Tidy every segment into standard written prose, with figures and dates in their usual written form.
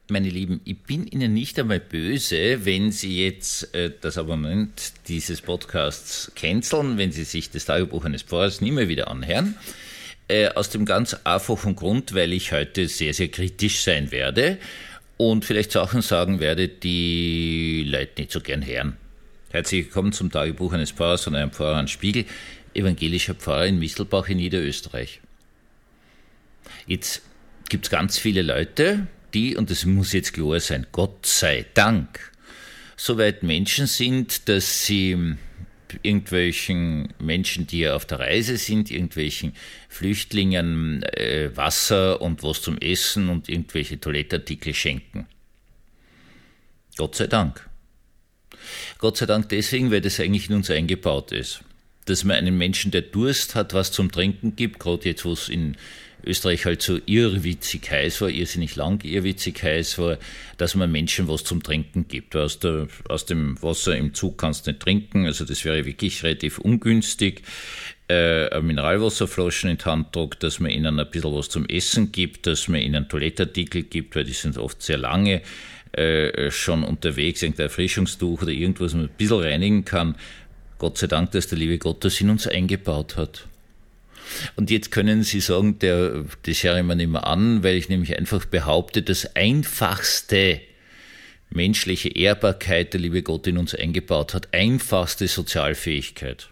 Meine Lieben, ich bin Ihnen nicht einmal böse, wenn Sie jetzt das Abonnement dieses Podcasts canceln, wenn Sie sich das Tagebuch eines Pfarrers nie mehr wieder anhören. Aus dem ganz einfachen Grund, weil ich heute sehr, sehr kritisch sein werde und vielleicht Sachen sagen werde, die Leute nicht so gern hören. Herzlich willkommen zum Tagebuch eines Pfarrers von einem Pfarrer an Spiegel, evangelischer Pfarrer in Mistelbach in Niederösterreich. Jetzt gibt es ganz viele Leute, die, und das muss jetzt klar sein, Gott sei Dank, soweit Menschen sind, dass sie irgendwelchen Menschen, die ja auf der Reise sind, irgendwelchen Flüchtlingen Wasser und was zum Essen und irgendwelche Toilettartikel schenken. Gott sei Dank. Gott sei Dank deswegen, weil das eigentlich in uns eingebaut ist. Dass man einem Menschen, der Durst hat, was zum Trinken gibt, gerade jetzt, wo es in Österreich halt so irrwitzig heiß war, irrsinnig lang irrwitzig heiß war, dass man Menschen was zum Trinken gibt. Aus dem Wasser im Zug kannst du nicht trinken, also das wäre wirklich relativ ungünstig. Mineralwasserflaschen in die Hand drückt, dass man ihnen ein bisschen was zum Essen gibt, dass man ihnen Toilettartikel gibt, weil die sind oft sehr lange schon unterwegs, irgendein Erfrischungstuch oder irgendwas, was man ein bisschen reinigen kann. Gott sei Dank, dass der liebe Gott das in uns eingebaut hat. Und jetzt können Sie sagen, das höre ich mir nicht mehr an, weil ich nämlich einfach behaupte, das einfachste menschliche Ehrbarkeit der liebe Gott in uns eingebaut hat, einfachste Sozialfähigkeit.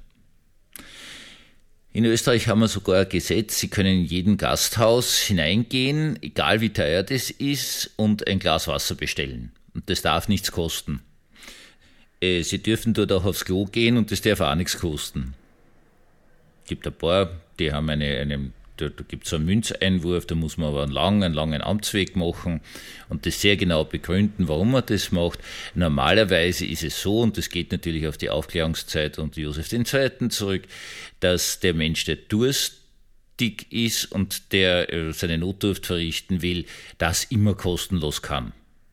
In Österreich haben wir sogar ein Gesetz, Sie können in jedem Gasthaus hineingehen, egal wie teuer das ist, und ein Glas Wasser bestellen. Und das darf nichts kosten. Sie dürfen dort auch aufs Klo gehen und das darf auch nichts kosten. Es gibt ein paar, die haben da gibt es so einen Münzeinwurf, da muss man aber einen langen Amtsweg machen und das sehr genau begründen, warum man das macht. Normalerweise ist es so, und das geht natürlich auf die Aufklärungszeit und Josef II. Zurück, dass der Mensch, der durstig ist und der seine Notdurft verrichten will, das immer kostenlos kann.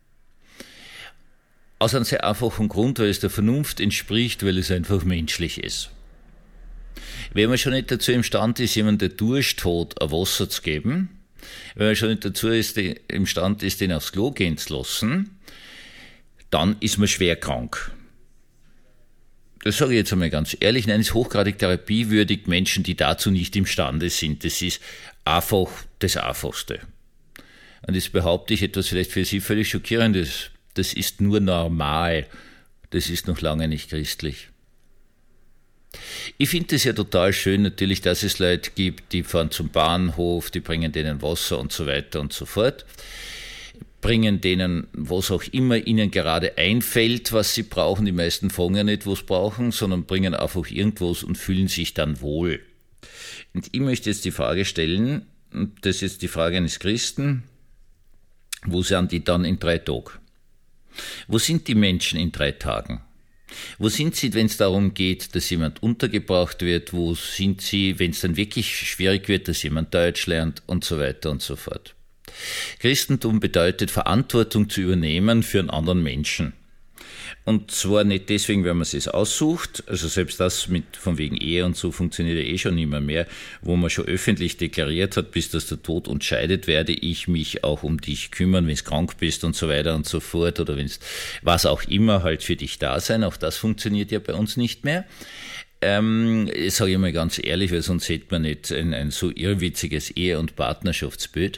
Aus einem sehr einfachen Grund, weil es der Vernunft entspricht, weil es einfach menschlich ist. Wenn man schon nicht dazu imstande ist, jemandem, der Durst hat, ein Wasser zu geben, wenn man schon nicht dazu imstande ist, den aufs Klo gehen zu lassen, dann ist man schwer krank. Das sage ich jetzt einmal ganz ehrlich, nein, es ist hochgradig therapiewürdig, Menschen, die dazu nicht imstande sind. Das ist einfach das Einfachste. Und jetzt behaupte ich etwas vielleicht für Sie völlig Schockierendes. Das ist nur normal. Das ist noch lange nicht christlich. Ich finde es ja total schön natürlich, dass es Leute gibt, die fahren zum Bahnhof, die bringen denen Wasser und so weiter und so fort, bringen denen, was auch immer ihnen gerade einfällt, was sie brauchen. Die meisten fragen ja nicht, was sie brauchen, sondern bringen einfach irgendwas und fühlen sich dann wohl. Und ich möchte jetzt die Frage stellen, und das ist jetzt die Frage eines Christen, wo sind die dann in 3 Tagen? Wo sind die Menschen in 3 Tagen? Wo sind sie, wenn es darum geht, dass jemand untergebracht wird? Wo sind sie, wenn es dann wirklich schwierig wird, dass jemand Deutsch lernt und so weiter und so fort? Christentum bedeutet, Verantwortung zu übernehmen für einen anderen Menschen. Und zwar nicht deswegen, wenn man es sich aussucht, also selbst das mit von wegen Ehe und so funktioniert ja schon immer mehr, wo man schon öffentlich deklariert hat, bis dass der Tod uns scheidet, werde ich mich auch um dich kümmern, wenn du krank bist und so weiter und so fort, oder wenn es was auch immer halt für dich da sein, auch das funktioniert ja bei uns nicht mehr. Ich sage mal ganz ehrlich, weil sonst hätte man nicht ein so irrwitziges Ehe- und Partnerschaftsbild.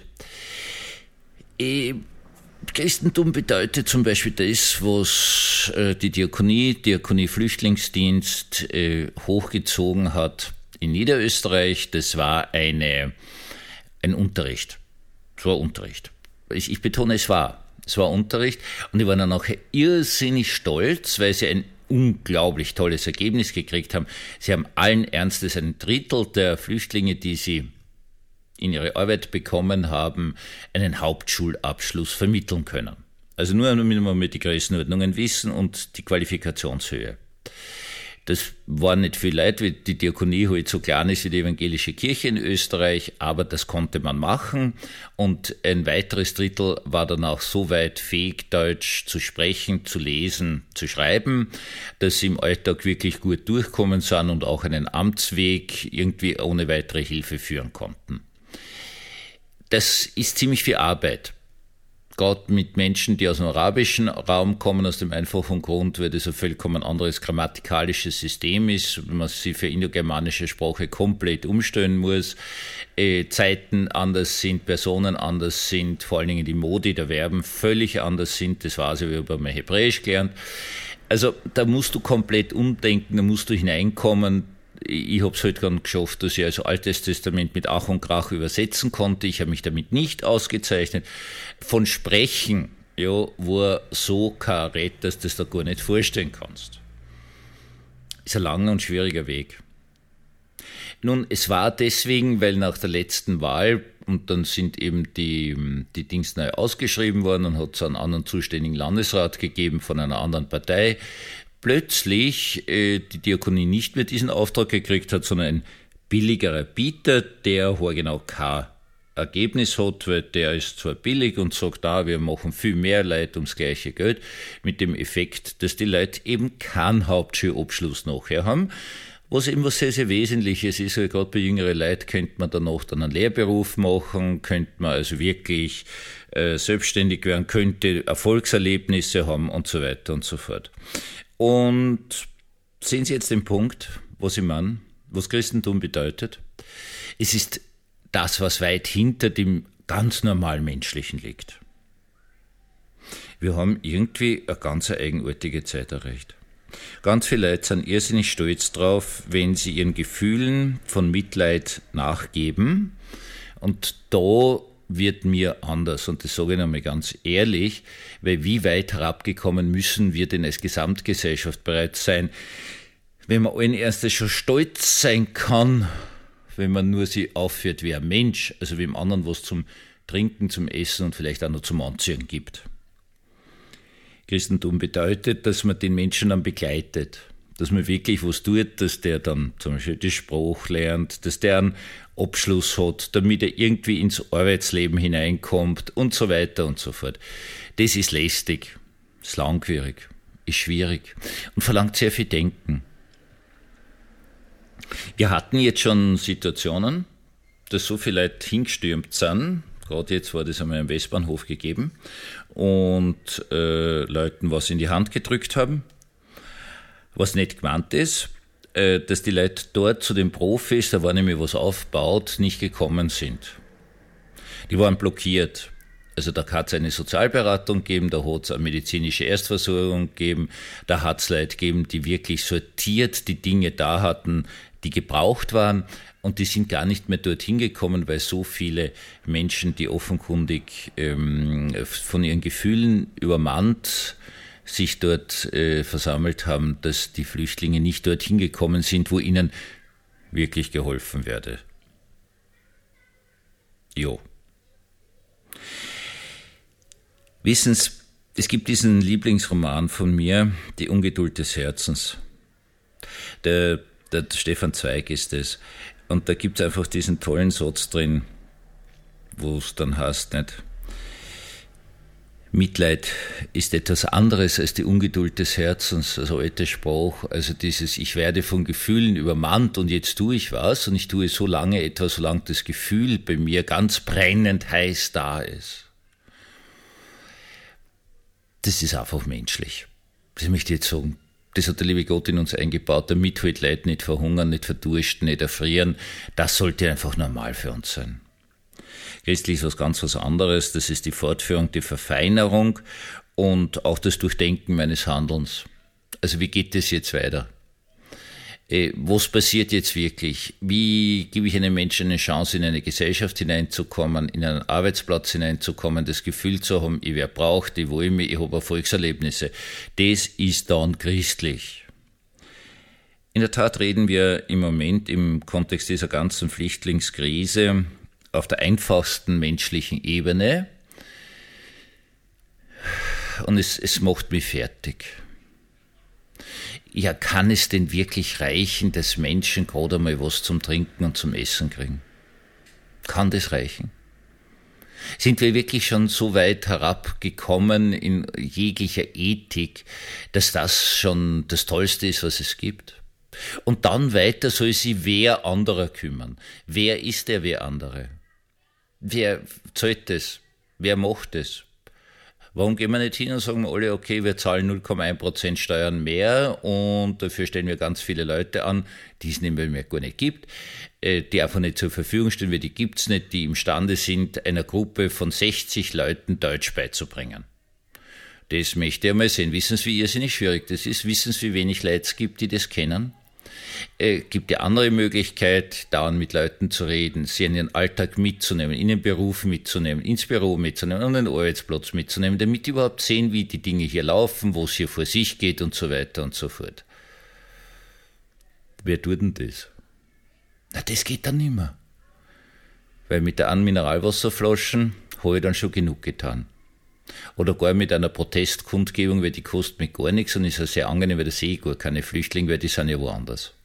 Christentum bedeutet zum Beispiel das, was die Diakonie Flüchtlingsdienst hochgezogen hat in Niederösterreich. Das war ein Unterricht. Es war Unterricht. Ich betone, es war Unterricht. Und die waren dann auch irrsinnig stolz, weil sie ein unglaublich tolles Ergebnis gekriegt haben. Sie haben allen Ernstes 1/3 der Flüchtlinge, die sie in ihre Arbeit bekommen haben, einen Hauptschulabschluss vermitteln können. Also nur damit wir die Größenordnungen wissen und die Qualifikationshöhe. Das waren nicht viele Leute, weil die Diakonie halt so klein ist wie die evangelische Kirche in Österreich, aber das konnte man machen und ein weiteres Drittel war dann auch so weit fähig, Deutsch zu sprechen, zu lesen, zu schreiben, dass sie im Alltag wirklich gut durchkommen sind und auch einen Amtsweg irgendwie ohne weitere Hilfe führen konnten. Das ist ziemlich viel Arbeit. gerade mit Menschen, die aus dem arabischen Raum kommen, aus dem einfachen Grund, weil das ein vollkommen anderes grammatikalisches System ist, wenn man sich für indogermanische Sprache komplett umstellen muss, Zeiten anders sind, Personen anders sind, vor allen Dingen die Modi der Verben völlig anders sind, das weiß ich, ich habe mal Hebräisch gelernt. Also da musst du komplett umdenken, da musst du hineinkommen. Ich habe es halt dann geschafft, dass ich also Altes Testament mit Ach und Krach übersetzen konnte. Ich habe mich damit nicht ausgezeichnet. Von Sprechen ja, war so karett, dass du das da gar nicht vorstellen kannst. Ist ein langer und schwieriger Weg. Nun, es war deswegen, weil nach der letzten Wahl, und dann sind eben die Dings neu ausgeschrieben worden und hat es einen anderen zuständigen Landesrat gegeben von einer anderen Partei, plötzlich die Diakonie nicht mehr diesen Auftrag gekriegt hat, sondern ein billigerer Bieter, der genau kein Ergebnis hat, weil der ist zwar billig und sagt, wir machen viel mehr Leute ums gleiche Geld, mit dem Effekt, dass die Leute eben keinen Hauptschulabschluss nachher haben, was eben was sehr, sehr Wesentliches ist. Also gerade bei jüngeren Leuten könnte man danach dann einen Lehrberuf machen, könnte man also wirklich selbstständig werden, könnte Erfolgserlebnisse haben und so weiter und so fort. Und sehen Sie jetzt den Punkt, was ich meine, was Christentum bedeutet? Es ist das, was weit hinter dem ganz normal Menschlichen liegt. Wir haben irgendwie eine ganz eigenartige Zeit erreicht. Ganz viele Leute sind irrsinnig stolz drauf, wenn sie ihren Gefühlen von Mitleid nachgeben. Und da wird mir anders. Und das sage ich einmal ganz ehrlich, weil wie weit herabgekommen müssen wir denn als Gesamtgesellschaft bereits sein, wenn man allen Ernstes schon stolz sein kann, wenn man nur sie aufführt wie ein Mensch, also wie dem anderen was zum Trinken, zum Essen und vielleicht auch noch zum Anziehen gibt. Christentum bedeutet, dass man den Menschen dann begleitet, dass man wirklich was tut, dass der dann zum Beispiel die Sprache lernt, dass der einen Abschluss hat, damit er irgendwie ins Arbeitsleben hineinkommt und so weiter und so fort. Das ist lästig, ist langwierig, ist schwierig und verlangt sehr viel Denken. Wir hatten jetzt schon Situationen, dass so viele Leute hingestürmt sind, gerade jetzt war das einmal am Westbahnhof gegeben, und Leuten was in die Hand gedrückt haben, was nicht gemeint ist, dass die Leute dort zu den Profis, da war nämlich was aufgebaut, nicht gekommen sind. Die waren blockiert. Also da hat es eine Sozialberatung gegeben, da hat es eine medizinische Erstversorgung gegeben, da hat es Leute gegeben, die wirklich sortiert die Dinge da hatten, die gebraucht waren, und die sind gar nicht mehr dorthin gekommen, weil so viele Menschen, die offenkundig von ihren Gefühlen übermannt sich dort versammelt haben, dass die Flüchtlinge nicht dorthin gekommen sind, wo ihnen wirklich geholfen werde. Jo. Wissen Sie, es gibt diesen Lieblingsroman von mir, Die Ungeduld des Herzens. Der Stefan Zweig ist es. Und da gibt es einfach diesen tollen Satz drin, wo es dann heißt, nicht? Mitleid ist etwas anderes als die Ungeduld des Herzens, also alter Spruch, also dieses, ich werde von Gefühlen übermannt und jetzt tue ich was und ich tue so lange etwas, solange das Gefühl bei mir ganz brennend heiß da ist. Das ist einfach menschlich. Das möchte ich jetzt sagen. Das hat der liebe Gott in uns eingebaut, damit halt Leute nicht verhungern, nicht verdursten, nicht erfrieren. Das sollte einfach normal für uns sein. Christlich ist was anderes. Das ist die Fortführung, die Verfeinerung und auch das Durchdenken meines Handelns. Also wie geht es jetzt weiter? Was passiert jetzt wirklich? Wie gebe ich einem Menschen eine Chance, in eine Gesellschaft hineinzukommen, in einen Arbeitsplatz hineinzukommen, das Gefühl zu haben, ich werde braucht, ich will mich, ich habe Erfolgserlebnisse. Das ist dann christlich. In der Tat reden wir im Moment im Kontext dieser ganzen Flüchtlingskrise auf der einfachsten menschlichen Ebene, und es macht mich fertig. Ja, kann es denn wirklich reichen, dass Menschen gerade einmal was zum Trinken und zum Essen kriegen? Kann das reichen? Sind wir wirklich schon so weit herabgekommen in jeglicher Ethik, dass das schon das Tollste ist, was es gibt? Und dann weiter soll sich wer anderer kümmern. Wer ist der wer andere? Wer zahlt das? Wer macht das? Warum gehen wir nicht hin und sagen wir alle, okay, wir zahlen 0,1% Steuern mehr und dafür stellen wir ganz viele Leute an, die es nämlich mehr gar nicht gibt, die einfach nicht zur Verfügung stehen, weil die gibt's nicht, die imstande sind, einer Gruppe von 60 Leuten Deutsch beizubringen. Das möchte ich einmal sehen. Wissen Sie, wie irrsinnig schwierig das ist? Wissen Sie, wie wenig Leute es gibt, die das kennen? Gibt ja andere Möglichkeit, dauernd mit Leuten zu reden, sie in ihren Alltag mitzunehmen, in den Beruf mitzunehmen, ins Büro mitzunehmen, an den Arbeitsplatz mitzunehmen, damit die überhaupt sehen, wie die Dinge hier laufen, wo es hier vor sich geht und so weiter und so fort. Wer tut denn das? Na, das geht dann nicht mehr. Weil mit der einen Mineralwasserflaschen habe ich dann schon genug getan. Oder gar mit einer Protestkundgebung, weil die kostet mir gar nichts und ist ja sehr angenehm, weil da sehe ich gar keine Flüchtlinge, weil die sind ja woanders.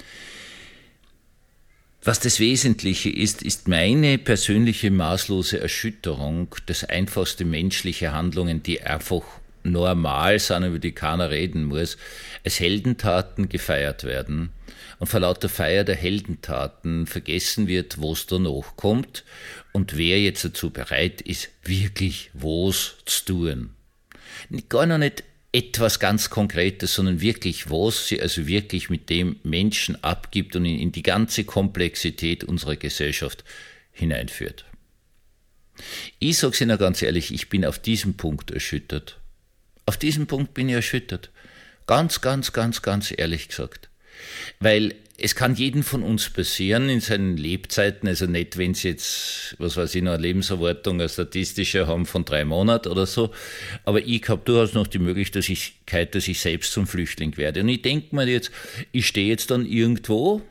Was das Wesentliche ist, ist meine persönliche maßlose Erschütterung, das einfachste menschliche Handlungen, die einfach normal sind, über die keiner reden muss, als Heldentaten gefeiert werden und vor lauter Feier der Heldentaten vergessen wird, was danach kommt und wer jetzt dazu bereit ist, wirklich was zu tun. Gar noch nicht etwas ganz Konkretes, sondern wirklich, was sie also wirklich mit dem Menschen abgibt und in die ganze Komplexität unserer Gesellschaft hineinführt. Ich sage es Ihnen ganz ehrlich, ich bin auf diesem Punkt erschüttert. Auf diesem Punkt bin ich erschüttert. Ganz, ganz, ganz, ganz ehrlich gesagt. Weil es kann jedem von uns passieren in seinen Lebzeiten, also nicht, wenn sie jetzt, was weiß ich, noch eine Lebenserwartung, eine statistische haben von 3 Monaten oder so, aber ich habe durchaus noch die Möglichkeit, dass ich selbst zum Flüchtling werde. Und ich denke mir jetzt, ich stehe jetzt dann irgendwo,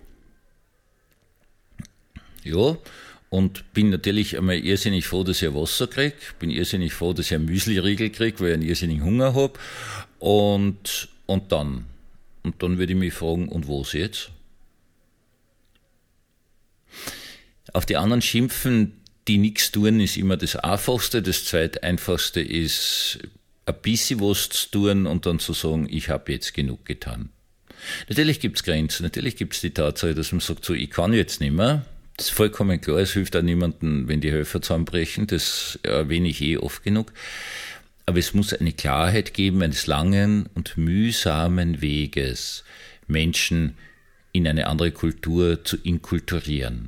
ja, und bin natürlich einmal irrsinnig froh, dass ich ein Wasser kriege, bin irrsinnig froh, dass ich einen Müsli-Riegel kriege, weil ich einen irrsinnigen Hunger habe, und dann würde ich mich fragen, und was jetzt? Auf die anderen schimpfen, die nichts tun, ist immer das Einfachste. Das Zweiteinfachste ist, ein bisschen was zu tun und dann zu sagen, ich habe jetzt genug getan. Natürlich gibt es Grenzen, natürlich gibt es die Tatsache, dass man sagt, so, ich kann jetzt nicht mehr. Das ist vollkommen klar, es hilft auch niemandem, wenn die Helfer zusammenbrechen, das erwähne ich oft genug. Aber es muss eine Klarheit geben eines langen und mühsamen Weges, Menschen in eine andere Kultur zu inkulturieren.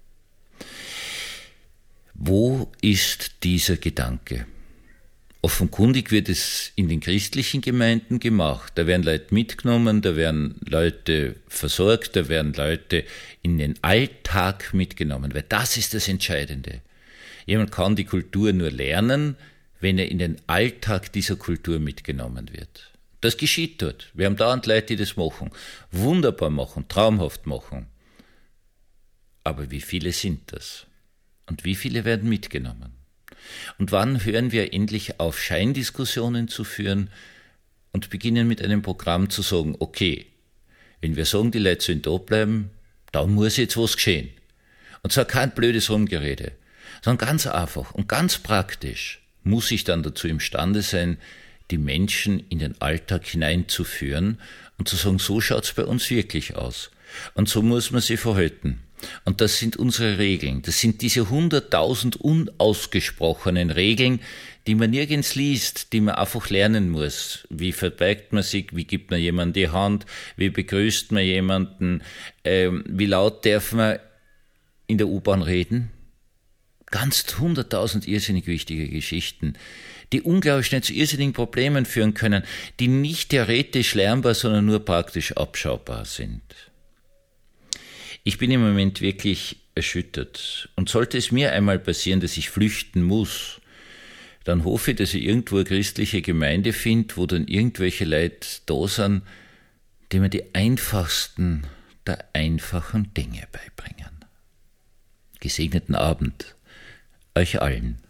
Wo ist dieser Gedanke? Offenkundig wird es in den christlichen Gemeinden gemacht. Da werden Leute mitgenommen, da werden Leute versorgt, da werden Leute in den Alltag mitgenommen, weil das ist das Entscheidende. Jemand kann die Kultur nur lernen, wenn er in den Alltag dieser Kultur mitgenommen wird. Das geschieht dort. Wir haben dauernd Leute, die das machen, wunderbar machen, traumhaft machen. Aber wie viele sind das? Und wie viele werden mitgenommen? Und wann hören wir endlich auf, Scheindiskussionen zu führen und beginnen mit einem Programm zu sagen, okay, wenn wir sagen, die Leute sollen da bleiben, dann muss jetzt was geschehen. Und zwar kein blödes Rumgerede, sondern ganz einfach und ganz praktisch muss ich dann dazu imstande sein, die Menschen in den Alltag hineinzuführen und zu sagen, so schaut's bei uns wirklich aus. Und so muss man sich verhalten. Und das sind unsere Regeln. Das sind diese 100.000 unausgesprochenen Regeln, die man nirgends liest, die man einfach lernen muss. Wie verbeugt man sich? Wie gibt man jemandem die Hand? Wie begrüßt man jemanden? Wie laut darf man in der U-Bahn reden? Ganz 100.000 irrsinnig wichtige Geschichten, die unglaublich schnell zu irrsinnigen Problemen führen können, die nicht theoretisch lernbar, sondern nur praktisch abschaubar sind. Ich bin im Moment wirklich erschüttert. Und sollte es mir einmal passieren, dass ich flüchten muss, dann hoffe ich, dass ich irgendwo eine christliche Gemeinde finde, wo dann irgendwelche Leute da sind, die mir die einfachsten der einfachen Dinge beibringen. Gesegneten Abend euch allen.